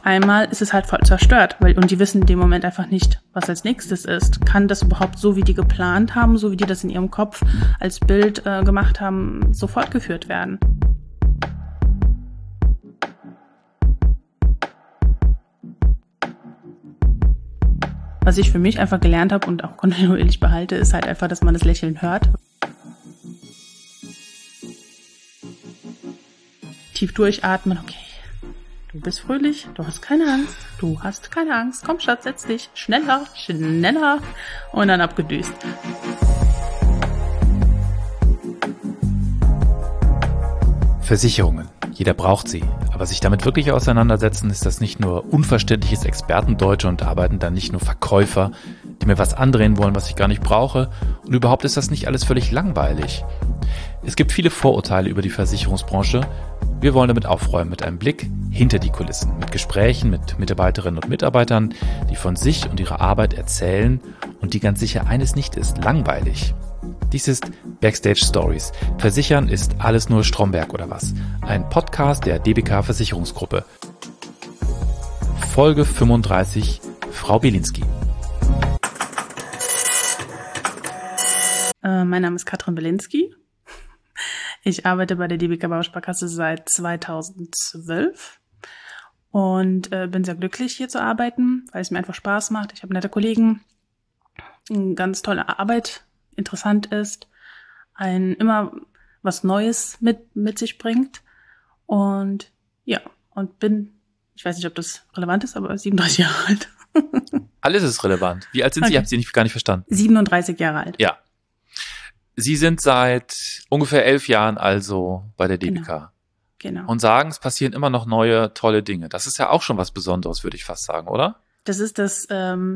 einmal ist es halt voll zerstört, und die wissen in dem Moment einfach nicht, was als nächstes ist. Kann das überhaupt so, wie die geplant haben, so wie die das in ihrem Kopf als Bild gemacht haben, so fortgeführt werden? Was ich für mich einfach gelernt habe und auch kontinuierlich behalte, ist halt einfach, dass man das Lächeln hört. Tief durchatmen, okay. Du bist fröhlich, du hast keine Angst, komm Schatz, setz dich, schneller, und dann abgedüst. Versicherungen. Jeder braucht sie. Aber sich damit wirklich auseinandersetzen, ist das nicht nur unverständliches Expertendeutsch und arbeiten dann nicht nur Verkäufer, die mir was andrehen wollen, was ich gar nicht brauche. Und überhaupt ist das nicht alles völlig langweilig. Es gibt viele Vorurteile über die Versicherungsbranche. Wir wollen damit aufräumen mit einem Blick hinter die Kulissen, mit Gesprächen mit Mitarbeiterinnen und Mitarbeitern, die von sich und ihrer Arbeit erzählen und die ganz sicher eines nicht ist: langweilig. Dies ist Backstage Stories. Versichern ist alles nur Stromberg oder was? Ein Podcast der DBK Versicherungsgruppe. Folge 35, Frau Bielinski. Mein Name ist Katrin Bielinski. Ich arbeite bei der DBK Bausparkasse seit 2012 und bin sehr glücklich, hier zu arbeiten, weil es mir einfach Spaß macht. Ich habe nette Kollegen, eine ganz tolle Arbeit, interessant ist, immer was Neues mit sich bringt. Und ja, und ich weiß nicht, ob das relevant ist, aber 37 Jahre alt. Alles ist relevant. Wie alt sind Sie? Ich habe Sie gar nicht verstanden. 37 Jahre alt. Ja. Sie sind seit ungefähr 11 Jahren also bei der DBK. Genau. Und sagen, es passieren immer noch neue, tolle Dinge. Das ist ja auch schon was Besonderes, würde ich fast sagen, oder? Das ist das,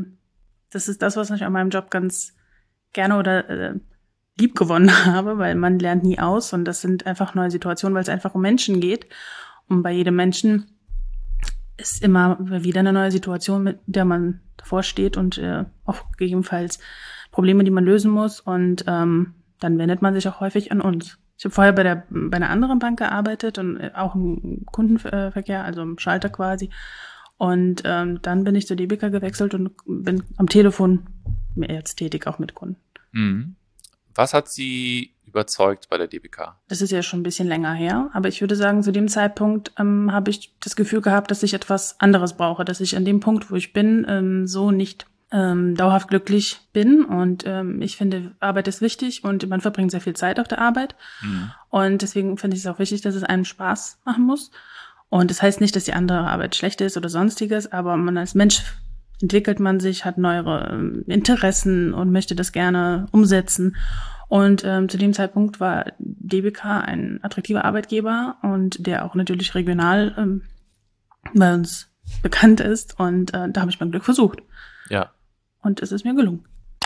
was ich an meinem Job ganz gerne oder lieb gewonnen habe, weil man lernt nie aus und das sind einfach neue Situationen, weil es einfach um Menschen geht. Und bei jedem Menschen ist immer wieder eine neue Situation, mit der man davor steht und auch gegebenenfalls Probleme, die man lösen muss. Und dann wendet man sich auch häufig an uns. Ich habe vorher bei einer anderen Bank gearbeitet und auch im Kundenverkehr, also im Schalter quasi. Und dann bin ich zur DBK gewechselt und bin am Telefon jetzt tätig, auch mit Kunden. Mhm. Was hat Sie überzeugt bei der DBK? Das ist ja schon ein bisschen länger her, aber ich würde sagen, zu dem Zeitpunkt habe ich das Gefühl gehabt, dass ich etwas anderes brauche, dass ich an dem Punkt, wo ich bin, so nicht dauerhaft glücklich bin. Und ich finde, Arbeit ist wichtig und man verbringt sehr viel Zeit auf der Arbeit. Mhm. Und deswegen finde ich es auch wichtig, dass es einem Spaß machen muss. Und das heißt nicht, dass die andere Arbeit schlecht ist oder sonstiges, aber man als Mensch entwickelt man sich, hat neuere Interessen und möchte das gerne umsetzen. Und zu dem Zeitpunkt war DBK ein attraktiver Arbeitgeber und der auch natürlich regional bei uns bekannt ist. Und da habe ich mein Glück versucht. Ja. Und es ist mir gelungen.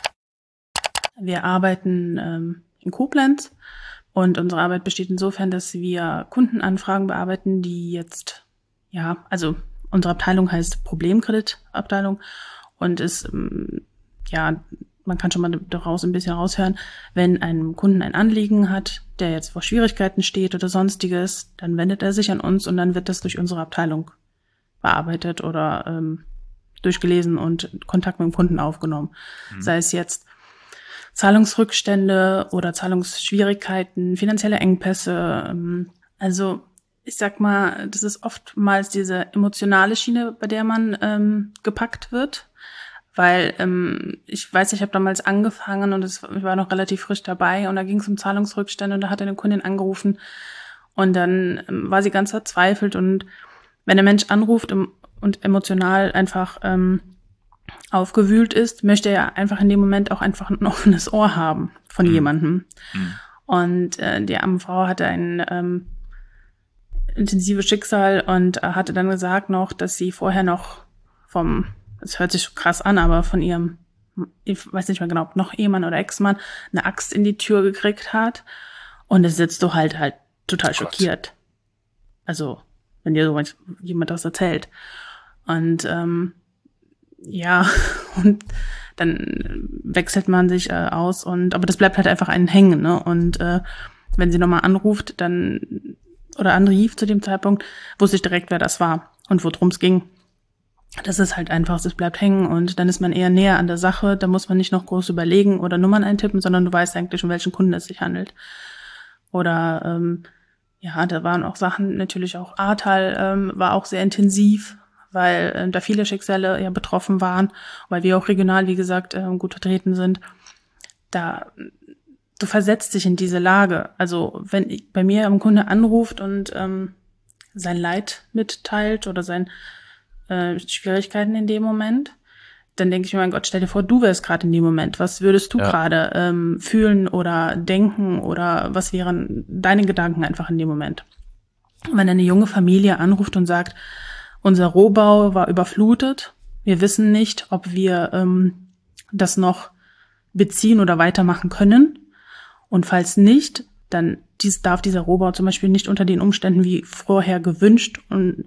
Wir arbeiten in Koblenz und unsere Arbeit besteht insofern, dass wir Kundenanfragen bearbeiten, die jetzt, also unsere Abteilung heißt Problemkreditabteilung und ist, man kann schon mal daraus ein bisschen raushören, wenn ein Kunden ein Anliegen hat, der jetzt vor Schwierigkeiten steht oder sonstiges, dann wendet er sich an uns und dann wird das durch unsere Abteilung bearbeitet oder durchgelesen und Kontakt mit dem Kunden aufgenommen. Mhm. Sei es jetzt Zahlungsrückstände oder Zahlungsschwierigkeiten, finanzielle Engpässe. Also ich sag mal, das ist oftmals diese emotionale Schiene, bei der man gepackt wird. Weil ich weiß, ich habe damals angefangen und ich war noch relativ frisch dabei und da ging es um Zahlungsrückstände und da hat eine Kundin angerufen und dann war sie ganz verzweifelt und wenn der Mensch anruft und emotional einfach aufgewühlt ist, möchte er einfach in dem Moment auch einfach ein offenes Ohr haben von jemandem. Mhm. Und die arme Frau hatte ein intensives Schicksal und hatte dann gesagt noch, dass sie vorher noch das hört sich so krass an, aber von ihrem, ich weiß nicht mehr genau, ob noch Ehemann oder Ex-Mann, eine Axt in die Tür gekriegt hat. Und es sitzt du halt total schockiert. Also, wenn dir so jemand das erzählt. Und und dann wechselt man sich aus aber das bleibt halt einfach einen hängen, ne? Und wenn sie nochmal anruft, oder anrief zu dem Zeitpunkt, wusste ich direkt, wer das war und worum es ging. Das ist halt einfach, es bleibt hängen und dann ist man eher näher an der Sache. Da muss man nicht noch groß überlegen oder Nummern eintippen, sondern du weißt eigentlich, um welchen Kunden es sich handelt. Oder da waren auch Sachen, natürlich auch Ahrtal war auch sehr intensiv, weil da viele Schicksale ja betroffen waren, weil wir auch regional, wie gesagt, gut vertreten sind. Du versetzt dich in diese Lage. Also wenn bei mir ein Kunde anruft und sein Leid mitteilt oder seine Schwierigkeiten in dem Moment, dann denke ich mir, mein Gott, stell dir vor, du wärst gerade in dem Moment. Was würdest du gerade fühlen oder denken oder was wären deine Gedanken einfach in dem Moment? Wenn eine junge Familie anruft und sagt, unser Rohbau war überflutet, wir wissen nicht, ob wir das noch beziehen oder weitermachen können. Und falls nicht, dann darf dieser Rohbau zum Beispiel nicht unter den Umständen wie vorher gewünscht und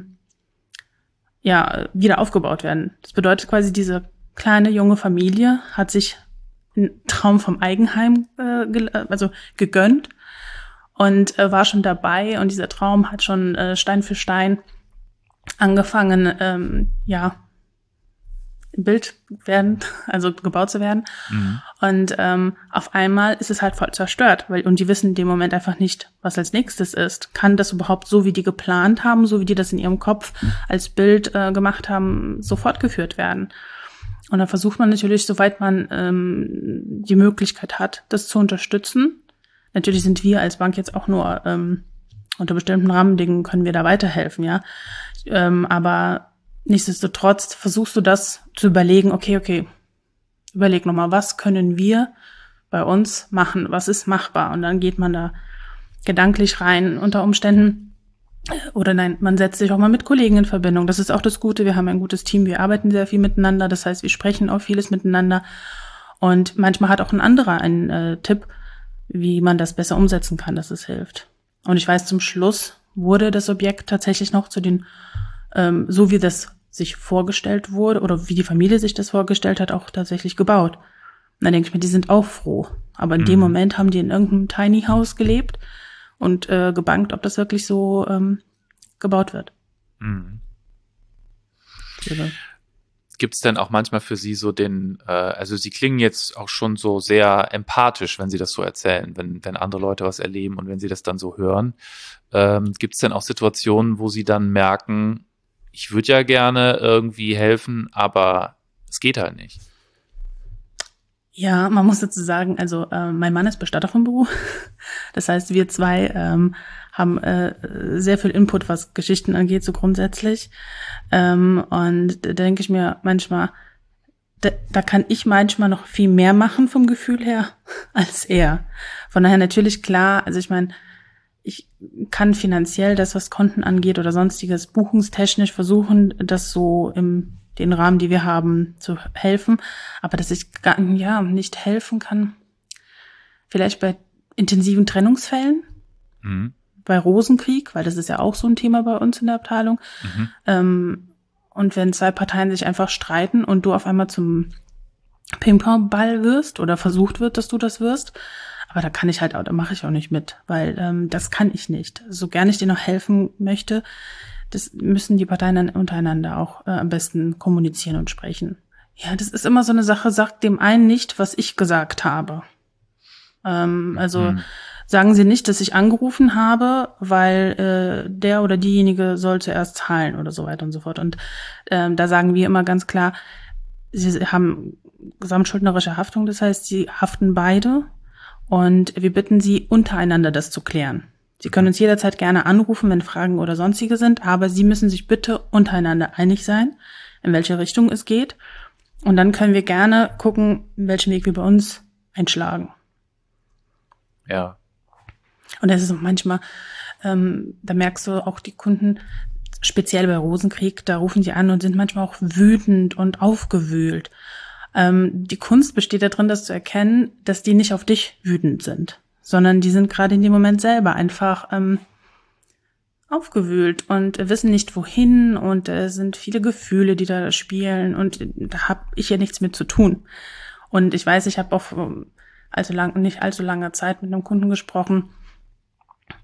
wieder aufgebaut werden. Das bedeutet quasi, diese kleine junge Familie hat sich einen Traum vom Eigenheim gegönnt und war schon dabei und dieser Traum hat schon Stein für Stein angefangen, im Bild gebaut zu werden. Mhm. Und auf einmal ist es halt voll zerstört, und die wissen in dem Moment einfach nicht, was als nächstes ist. Kann das überhaupt so, wie die geplant haben, so wie die das in ihrem Kopf als Bild gemacht haben, so fortgeführt werden? Und da versucht man natürlich, soweit man die Möglichkeit hat, das zu unterstützen. Natürlich sind wir als Bank jetzt auch nur unter bestimmten Rahmenbedingungen können wir da weiterhelfen, ja. Aber nichtsdestotrotz versuchst du das zu überlegen, okay, überleg nochmal, was können wir bei uns machen, was ist machbar? Und dann geht man da gedanklich rein unter Umständen. Oder nein, man setzt sich auch mal mit Kollegen in Verbindung. Das ist auch das Gute, wir haben ein gutes Team, wir arbeiten sehr viel miteinander, das heißt, wir sprechen auch vieles miteinander. Und manchmal hat auch ein anderer einen Tipp, wie man das besser umsetzen kann, dass es hilft. Und ich weiß, zum Schluss wurde das Objekt tatsächlich noch zu den so wie das sich vorgestellt wurde oder wie die Familie sich das vorgestellt hat, auch tatsächlich gebaut. Und dann denke ich mir, die sind auch froh. Aber in dem Moment haben die in irgendeinem Tiny House gelebt und gebankt, ob das wirklich so gebaut wird. Mhm. Gibt es denn auch manchmal für Sie so also Sie klingen jetzt auch schon so sehr empathisch, wenn Sie das so erzählen, wenn andere Leute was erleben und wenn Sie das dann so hören. Gibt es denn auch Situationen, wo Sie dann merken, ich würde ja gerne irgendwie helfen, aber es geht halt nicht? Ja, man muss dazu sagen, also mein Mann ist Bestatter vom Beruf. Das heißt, wir zwei haben sehr viel Input, was Geschichten angeht, so grundsätzlich. Und da denke ich mir manchmal, da kann ich manchmal noch viel mehr machen vom Gefühl her als er. Von daher natürlich klar, also ich meine, ich kann finanziell das, was Konten angeht oder sonstiges, buchungstechnisch versuchen, das so im den Rahmen, die wir haben, zu helfen. Aber dass ich nicht helfen kann, vielleicht bei intensiven Trennungsfällen, bei Rosenkrieg, weil das ist ja auch so ein Thema bei uns in der Abteilung. Und wenn zwei Parteien sich einfach streiten und du auf einmal zum Ping-Pong-Ball wirst oder versucht wird, dass du das wirst, aber da mache ich auch nicht mit, weil das kann ich nicht. So gern ich dir noch helfen möchte, das müssen die Parteien dann untereinander auch am besten kommunizieren und sprechen. Ja, das ist immer so eine Sache, sagt dem einen nicht, was ich gesagt habe. Sagen Sie nicht, dass ich angerufen habe, weil der oder diejenige soll zuerst zahlen oder so weiter und so fort. Und da sagen wir immer ganz klar, Sie haben gesamtschuldnerische Haftung, das heißt, Sie haften beide und wir bitten Sie, untereinander das zu klären. Sie können uns jederzeit gerne anrufen, wenn Fragen oder sonstige sind, aber Sie müssen sich bitte untereinander einig sein, in welche Richtung es geht. Und dann können wir gerne gucken, welchen Weg wir bei uns einschlagen. Ja. Und das ist auch manchmal, da merkst du auch die Kunden, speziell bei Rosenkrieg, da rufen die an und sind manchmal auch wütend und aufgewühlt. Die Kunst besteht darin, das zu erkennen, dass die nicht auf dich wütend sind, sondern die sind gerade in dem Moment selber einfach aufgewühlt und wissen nicht wohin und es sind viele Gefühle, die da spielen und da habe ich ja nichts mit zu tun. Und ich weiß, ich habe auch nicht allzu lange Zeit mit einem Kunden gesprochen,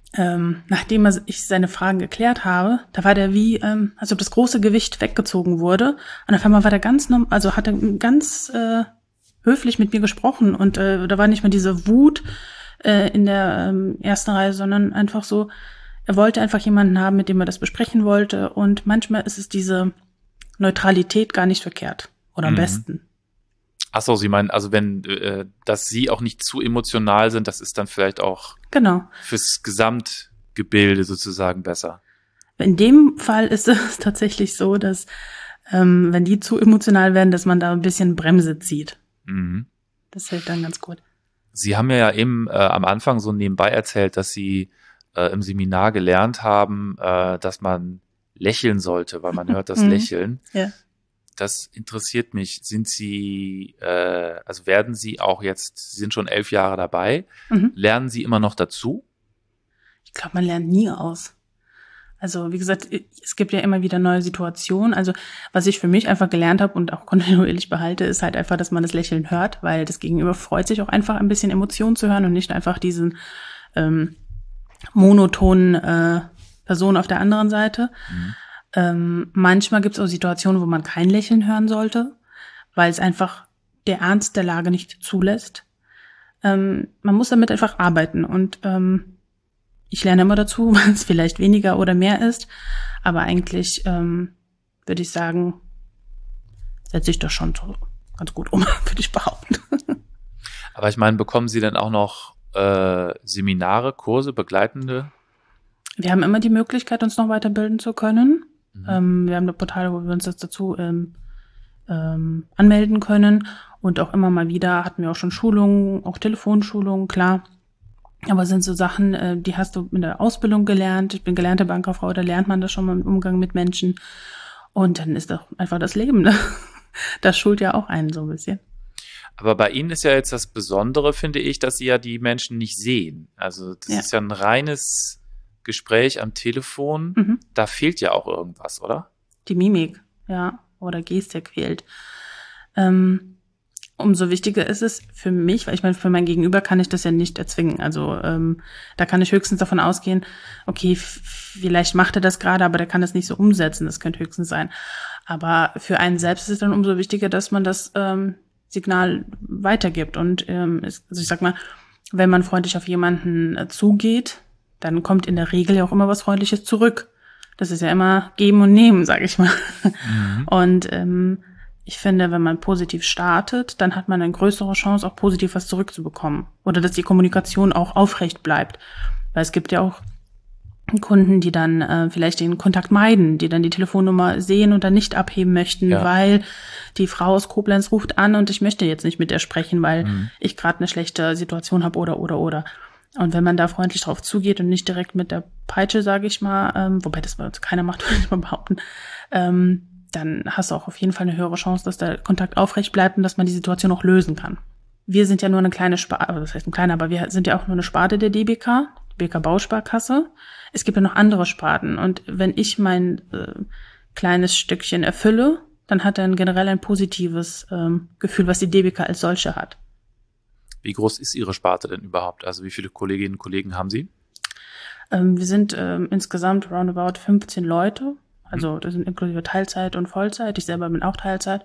nachdem ich seine Fragen geklärt habe, da war der wie, als ob das große Gewicht weggezogen wurde. Und auf einmal war der hat er ganz höflich mit mir gesprochen. Und da war nicht mehr diese Wut in der ersten Reihe, sondern einfach so, er wollte einfach jemanden haben, mit dem er das besprechen wollte. Und manchmal ist es diese Neutralität gar nicht verkehrt oder am besten. Ach so, Sie meinen, also wenn, dass Sie auch nicht zu emotional sind, das ist dann vielleicht auch fürs Gesamtgebilde sozusagen besser. In dem Fall ist es tatsächlich so, dass wenn die zu emotional werden, dass man da ein bisschen Bremse zieht. Mhm. Das hilft dann ganz gut. Sie haben ja eben am Anfang so nebenbei erzählt, dass Sie im Seminar gelernt haben, dass man lächeln sollte, weil man hört das Lächeln. Ja. Das interessiert mich. Sind Sie, also werden Sie auch jetzt, Sie sind schon 11 Jahre dabei, lernen Sie immer noch dazu? Ich glaube, man lernt nie aus. Also wie gesagt, es gibt ja immer wieder neue Situationen. Also was ich für mich einfach gelernt habe und auch kontinuierlich behalte, ist halt einfach, dass man das Lächeln hört, weil das Gegenüber freut sich auch einfach ein bisschen Emotionen zu hören und nicht einfach diesen monotonen Person auf der anderen Seite. Manchmal gibt es auch Situationen, wo man kein Lächeln hören sollte, weil es einfach der Ernst der Lage nicht zulässt. Man muss damit einfach arbeiten und ich lerne immer dazu, weil es vielleicht weniger oder mehr ist, aber eigentlich würde ich sagen, setze ich das schon so ganz gut um, würde ich behaupten. Aber ich meine, bekommen Sie denn auch noch Seminare, Kurse, begleitende? Wir haben immer die Möglichkeit, uns noch weiterbilden zu können. Wir haben eine Portale, wo wir uns jetzt dazu anmelden können. Und auch immer mal wieder hatten wir auch schon Schulungen, auch Telefonschulungen, klar. Aber es sind so Sachen, die hast du in der Ausbildung gelernt. Ich bin gelernte Bankkauffrau, da lernt man das schon mal im Umgang mit Menschen. Und dann ist doch einfach das Leben, ne? Das schult ja auch einen so ein bisschen. Aber bei Ihnen ist ja jetzt das Besondere, finde ich, dass Sie ja die Menschen nicht sehen. Also das ist ja ein reines Gespräch am Telefon. Da fehlt ja auch irgendwas, oder? Die Mimik, ja, oder Gestik fehlt. Umso wichtiger ist es für mich, weil ich meine, für mein Gegenüber kann ich das ja nicht erzwingen. Also da kann ich höchstens davon ausgehen, okay, vielleicht macht er das gerade, aber der kann das nicht so umsetzen. Das könnte höchstens sein. Aber für einen selbst ist es dann umso wichtiger, dass man das Signal weitergibt. Und also ich sag mal, wenn man freundlich auf jemanden zugeht, dann kommt in der Regel ja auch immer was Freundliches zurück. Das ist ja immer Geben und Nehmen, sage ich mal. Und ich finde, wenn man positiv startet, dann hat man eine größere Chance, auch positiv was zurückzubekommen. Oder dass die Kommunikation auch aufrecht bleibt. Weil es gibt ja auch Kunden, die dann vielleicht den Kontakt meiden, die dann die Telefonnummer sehen und dann nicht abheben möchten, weil die Frau aus Koblenz ruft an und ich möchte jetzt nicht mit der sprechen, weil ich gerade eine schlechte Situation habe oder. Und wenn man da freundlich drauf zugeht und nicht direkt mit der Peitsche, sage ich mal, wobei das keiner macht, würde ich mal behaupten, dann hast du auch auf jeden Fall eine höhere Chance, dass der Kontakt aufrecht bleibt und dass man die Situation auch lösen kann. Wir sind ja nur eine kleine Sparte, das heißt ein kleiner, aber wir sind ja auch nur eine Sparte der DBK, DBK Bausparkasse. Es gibt ja noch andere Sparten und wenn ich mein kleines Stückchen erfülle, dann hat er generell ein positives Gefühl, was die DBK als solche hat. Wie groß ist Ihre Sparte denn überhaupt? Also wie viele Kolleginnen und Kollegen haben Sie? Wir sind insgesamt roundabout 15 Leute. Also das sind inklusive Teilzeit und Vollzeit. Ich selber bin auch Teilzeit.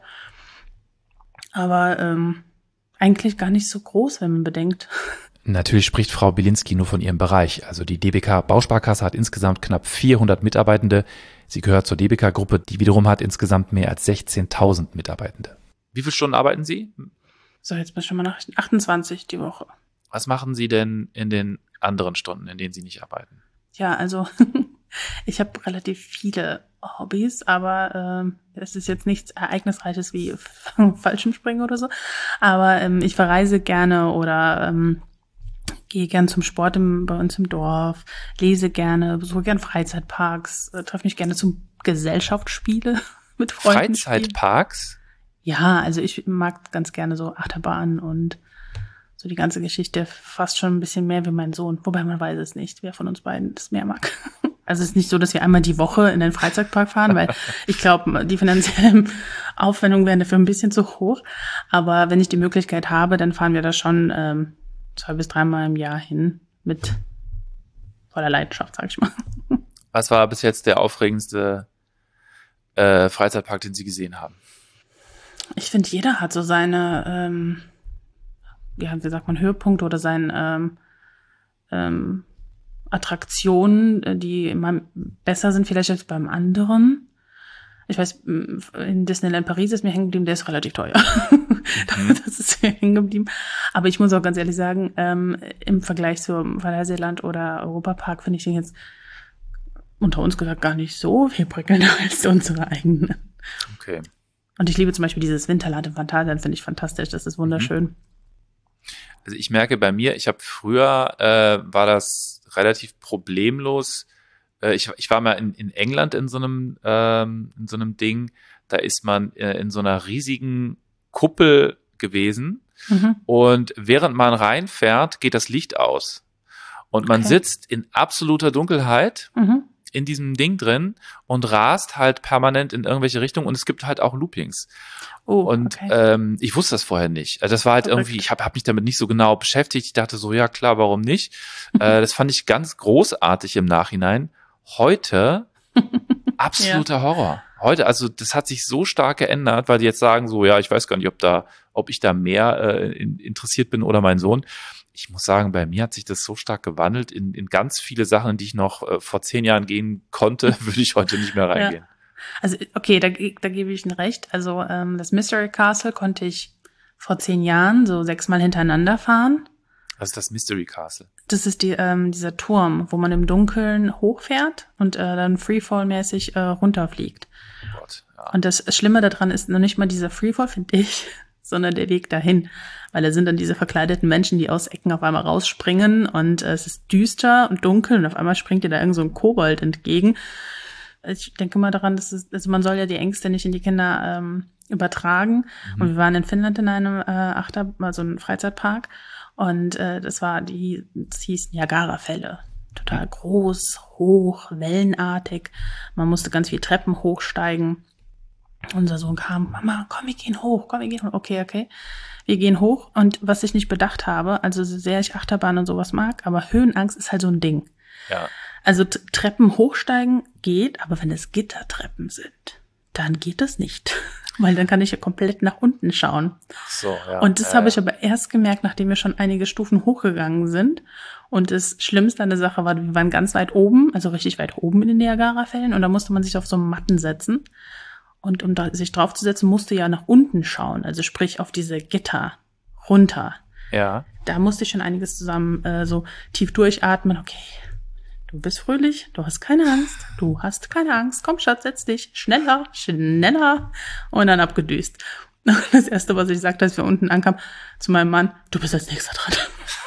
Aber eigentlich gar nicht so groß, wenn man bedenkt. Natürlich spricht Frau Bielinski nur von ihrem Bereich. Also die DBK Bausparkasse hat insgesamt knapp 400 Mitarbeitende. Sie gehört zur DBK-Gruppe, die wiederum hat insgesamt mehr als 16.000 Mitarbeitende. Wie viele Stunden arbeiten Sie? So, jetzt bin ich schon mal nach 28 die Woche. Was machen Sie denn in den anderen Stunden, in denen Sie nicht arbeiten? Ja, also ich habe relativ viele Hobbys, aber es ist jetzt nichts Ereignisreiches wie Fallschirmspringen oder so. Aber ich verreise gerne oder gehe gern zum Sport bei uns im Dorf, lese gerne, besuche gern Freizeitparks, treffe mich gerne zum Gesellschaftsspiele mit Freunden. Freizeitparks? Ja, also ich mag ganz gerne so Achterbahn und so die ganze Geschichte, fast schon ein bisschen mehr wie mein Sohn. Wobei man weiß es nicht, wer von uns beiden das mehr mag. Also es ist nicht so, dass wir einmal die Woche in den Freizeitpark fahren, weil ich glaube, die finanziellen Aufwendungen wären dafür ein bisschen zu hoch. Aber wenn ich die Möglichkeit habe, dann fahren wir da schon 2 bis 3 Mal im Jahr hin mit voller Leidenschaft, sag ich mal. Was war bis jetzt der aufregendste Freizeitpark, den Sie gesehen haben? Ich finde, jeder hat so seine, wie sagt man, Höhepunkte oder seine Attraktionen, die immer besser sind vielleicht als beim anderen. Ich weiß, in Disneyland Paris ist mir hängen geblieben, der ist relativ teuer. Das ist mir hängen geblieben. Aber ich muss auch ganz ehrlich sagen, im Vergleich zum Phantasialand oder Europapark finde ich den jetzt unter uns gesagt gar nicht so viel prickelnder als unsere eigenen. Okay. Und ich liebe zum Beispiel dieses Winterland im Phantasialand, finde ich fantastisch. Das ist wunderschön. Also ich merke bei mir, ich habe früher, war das relativ problemlos. Ich war mal in England in so einem Ding, da ist man in so einer riesigen Kuppel gewesen und während man reinfährt, geht das Licht aus und man sitzt in absoluter Dunkelheit in diesem Ding drin und rast halt permanent in irgendwelche Richtungen und es gibt halt auch Loopings. Und ich wusste das vorher nicht. Also das war halt irgendwie, ich hab mich damit nicht so genau beschäftigt. Ich dachte so, ja klar, warum nicht? Das fand ich ganz großartig im Nachhinein. Heute absoluter Horror. Heute, also das hat sich so stark geändert, weil die jetzt sagen so, ja, ich weiß gar nicht, ob ich da mehr interessiert bin oder mein Sohn. Ich muss sagen, bei mir hat sich das so stark gewandelt in ganz viele Sachen, die ich noch vor 10 Jahren gehen konnte, würde ich heute nicht mehr reingehen. Ja. Also okay, da gebe ich Ihnen recht. Also das Mystery Castle konnte ich vor 10 Jahren so 6-mal hintereinander fahren. Was ist das Mystery Castle? Das ist dieser Turm, wo man im Dunkeln hochfährt und dann Freefall-mäßig runterfliegt. Oh Gott, ja. Und das Schlimme daran ist noch nicht mal dieser Freefall, finde ich, sondern der Weg dahin. Weil da sind dann diese verkleideten Menschen, die aus Ecken auf einmal rausspringen und es ist düster und dunkel und auf einmal springt dir da irgend so ein Kobold entgegen. Ich denke mal daran, also man soll ja die Ängste nicht in die Kinder übertragen. Und wir waren in Finnland in einem also einem Freizeitpark. Und das hieß Niagara-Fälle. Total groß, hoch, wellenartig. Man musste ganz viel Treppen hochsteigen. Unser Sohn kam, Mama, komm, wir gehen hoch. Okay. Wir gehen hoch. Und was ich nicht bedacht habe, also so sehr ich Achterbahn und sowas mag, aber Höhenangst ist halt so ein Ding. Ja. Also Treppen hochsteigen geht, aber wenn es Gittertreppen sind, dann geht das nicht. Weil dann kann ich ja komplett nach unten schauen. So, ja. Und das habe ich aber erst gemerkt, nachdem wir schon einige Stufen hochgegangen sind. Und das Schlimmste an der Sache war, wir waren ganz weit oben, also richtig weit oben in den Niagara-Fällen. Und da musste man sich auf so Matten setzen. Und um sich draufzusetzen, musste ja nach unten schauen. Also sprich auf diese Gitter runter. Ja. Da musste ich schon einiges zusammen so tief durchatmen. Okay, du bist fröhlich, du hast keine Angst. Komm, Schatz, setz dich. Schneller. Und dann abgedüst. Das Erste, was ich sagte, als wir unten ankamen, zu meinem Mann, du bist als nächster dran.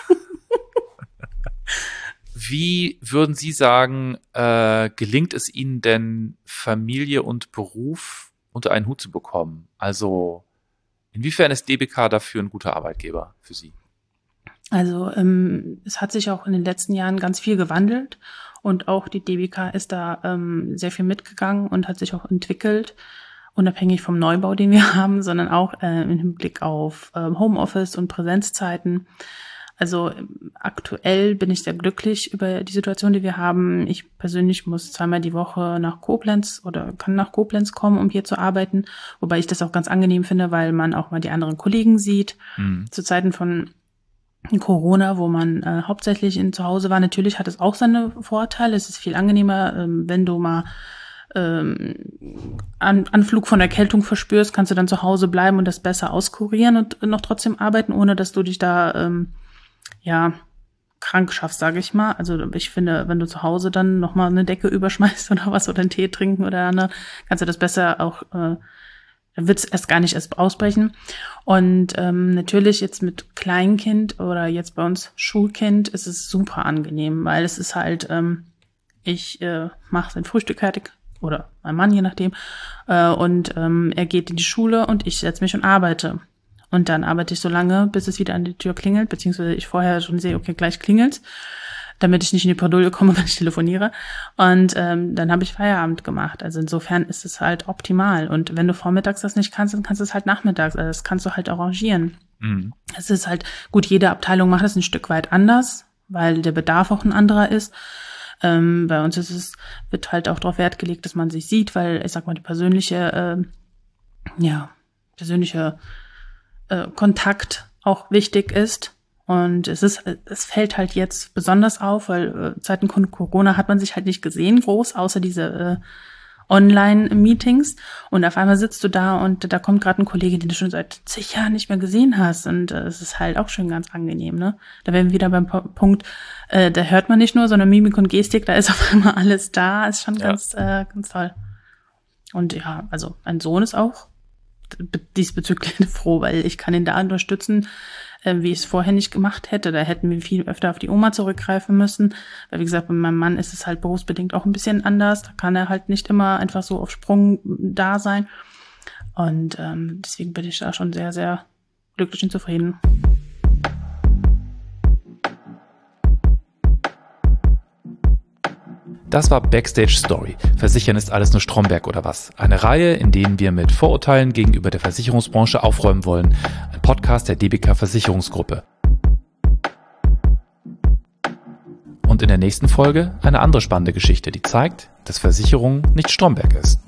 Wie würden Sie sagen, gelingt es Ihnen denn, Familie und Beruf unter einen Hut zu bekommen? Also inwiefern ist DBK dafür ein guter Arbeitgeber für Sie? Also es hat sich auch in den letzten Jahren ganz viel gewandelt und auch die DBK ist da sehr viel mitgegangen und hat sich auch entwickelt, unabhängig vom Neubau, den wir haben, sondern auch im Hinblick auf Homeoffice und Präsenzzeiten. Also aktuell bin ich sehr glücklich über die Situation, die wir haben. Ich persönlich muss 2-mal die Woche nach Koblenz oder kann nach Koblenz kommen, um hier zu arbeiten, wobei ich das auch ganz angenehm finde, weil man auch mal die anderen Kollegen sieht. Zu Zeiten von Corona, wo man hauptsächlich zu Hause war. Natürlich hat es auch seine Vorteile. Es ist viel angenehmer, wenn du mal Anflug von Erkältung verspürst, kannst du dann zu Hause bleiben und das besser auskurieren und noch trotzdem arbeiten, ohne dass du dich da krank schaffst, sage ich mal. Also ich finde, wenn du zu Hause dann noch mal eine Decke überschmeißt oder was oder einen Tee trinken oder andere, kannst du das besser auch dann wird es erst gar nicht ausbrechen. Und natürlich jetzt mit Kleinkind oder jetzt bei uns Schulkind ist es super angenehm, weil es ist halt, ich mache sein Frühstück fertig oder mein Mann, je nachdem, und er geht in die Schule und ich setze mich und arbeite. Und dann arbeite ich so lange, bis es wieder an die Tür klingelt, beziehungsweise ich vorher schon sehe, okay, gleich klingelt's, damit ich nicht in die Bredouille komme, wenn ich telefoniere. Und dann habe ich Feierabend gemacht. Also insofern ist es halt optimal. Und wenn du vormittags das nicht kannst, dann kannst du es halt nachmittags. Also das kannst du halt arrangieren. Es ist halt, gut, jede Abteilung macht es ein Stück weit anders, weil der Bedarf auch ein anderer ist. Bei uns wird halt auch darauf Wert gelegt, dass man sich sieht, weil ich sag mal, die persönliche Kontakt auch wichtig ist. Und es fällt halt jetzt besonders auf, weil Zeiten Corona hat man sich halt nicht gesehen groß, außer diese Online-Meetings. Und auf einmal sitzt du da und da kommt gerade ein Kollege, den du schon seit zig Jahren nicht mehr gesehen hast. Und es ist halt auch schon ganz angenehm, ne? Da wären wir wieder beim Punkt, da hört man nicht nur, sondern Mimik und Gestik, da ist auf einmal alles da. Ist schon ganz toll. Und ja, also mein Sohn ist auch diesbezüglich froh, weil ich kann ihn da unterstützen, wie ich es vorher nicht gemacht hätte. Da hätten wir viel öfter auf die Oma zurückgreifen müssen. Weil wie gesagt, bei meinem Mann ist es halt berufsbedingt auch ein bisschen anders. Da kann er halt nicht immer einfach so auf Sprung da sein. Und deswegen bin ich da schon sehr, sehr glücklich und zufrieden. Das war Backstage Story. Versichern ist alles nur Stromberg oder was? Eine Reihe, in denen wir mit Vorurteilen gegenüber der Versicherungsbranche aufräumen wollen. Ein Podcast der DBK Versicherungsgruppe. Und in der nächsten Folge eine andere spannende Geschichte, die zeigt, dass Versicherung nicht Stromberg ist.